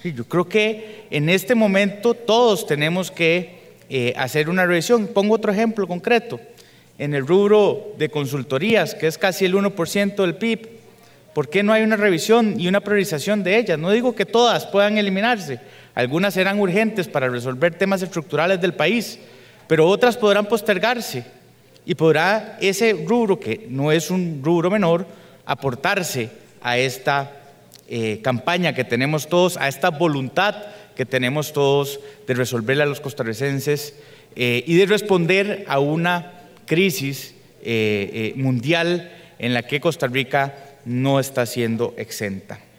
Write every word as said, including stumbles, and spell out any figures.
Yo creo que en este momento todos tenemos que eh, hacer una revisión. Pongo otro ejemplo concreto. En el rubro de consultorías, que es casi el uno por ciento del P I B, ¿por qué no hay una revisión y una priorización de ellas? No digo que todas puedan eliminarse, algunas serán urgentes para resolver temas estructurales del país, pero otras podrán postergarse y podrá ese rubro, que no es un rubro menor, aportarse a esta eh, campaña que tenemos todos, a esta voluntad que tenemos todos de resolverle a los costarricenses eh, y de responder a una crisis eh, eh, mundial en la que Costa Rica no está siendo exenta.